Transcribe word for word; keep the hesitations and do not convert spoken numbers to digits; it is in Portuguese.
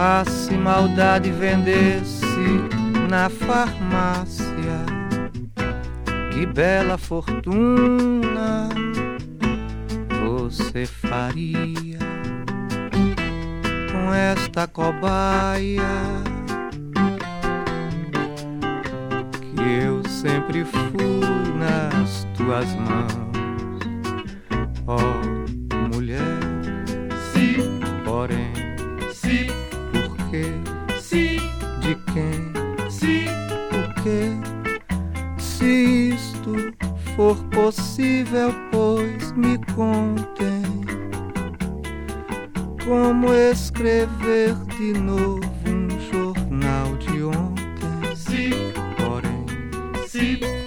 Ah, se maldade vendesse na farmácia, que bela fortuna você faria com esta cobaia que eu sempre fui nas tuas mãos, ó oh, mulher. Se, porém, se, porquê, se, de quem, se, porquê? Se isto for possível, pois me contem como escrever de novo um jornal de ontem. se, Porém, se,